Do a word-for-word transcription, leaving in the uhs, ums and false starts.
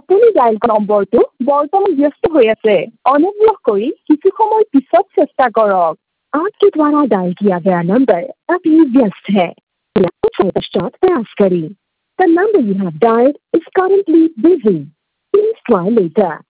আপুনি ডায়েল কৰা নম্বৰটো বৰ্তমান ব্যস্ত হৈ আছে। অনুগ্ৰহ কৰি কিছু সময় পিছত চেষ্টা কৰক। आपके द्वारा डायल किया गया नंबर अभी व्यस्त है। कुछ समय पश्चात प्रयास करें। The number you have dialed is currently busy. Please try later.